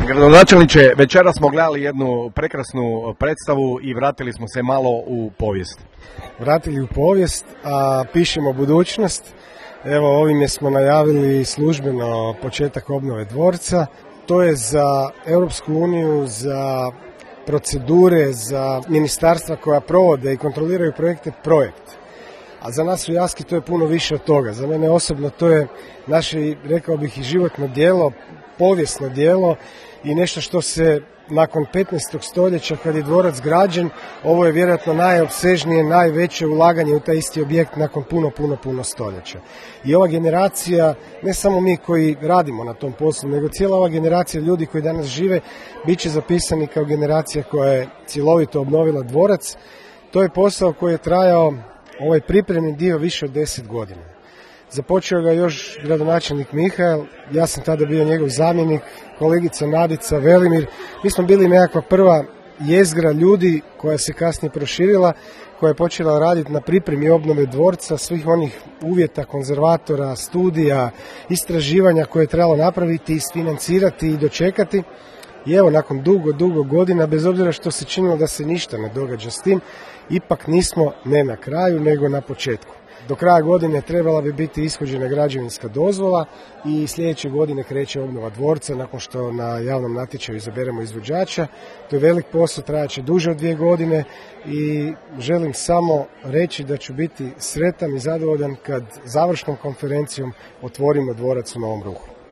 Gradonačelniče, večeras smo gledali jednu prekrasnu predstavu i vratili smo se malo u povijest. Vratili u povijest, a pišemo budućnost. Evo, ovime smo najavili službeno početak obnove dvorca. To je za Europsku uniju, za procedure, za ministarstva koja provode i kontroliraju projekte, projekt. A za nas u Jaski to je puno više od toga. Za mene osobno to je naše, rekao bih, i životno djelo, povijesno djelo i nešto što se nakon 15. stoljeća kad je dvorac građen, ovo je vjerojatno najopsežnije, najveće ulaganje u taj isti objekt nakon puno stoljeća. I ova generacija, ne samo mi koji radimo na tom poslu, nego cijela ova generacija ljudi koji danas žive, bit će zapisani kao generacija koja je cjelovito obnovila dvorac. To je posao koji je trajao, ovaj pripremni dio, više od 10 godina. Započeo ga još gradonačelnik Mihael, ja sam tada bio njegov zamjenik, kolegica Nadica, Velimir. Mi smo bili nekakva prva jezgra ljudi koja se kasnije proširila, koja je počela raditi na pripremi obnove dvorca, svih onih uvjeta, konzervatora, studija, istraživanja koje je trebalo napraviti, isfinancirati i dočekati. I evo, nakon dugo godina, bez obzira što se činilo da se ništa ne događa s tim, ipak nismo ne na kraju, nego na početku. Do kraja godine trebala bi biti ishođena građevinska dozvola i sljedeće godine kreće obnova dvorca nakon što na javnom natječaju izaberemo izvođača. To je velik posao, trajaće duže od 2 godine i želim samo reći da ću biti sretan i zadovoljan kad završnom konferencijom otvorimo dvorac u Novom Ruhu.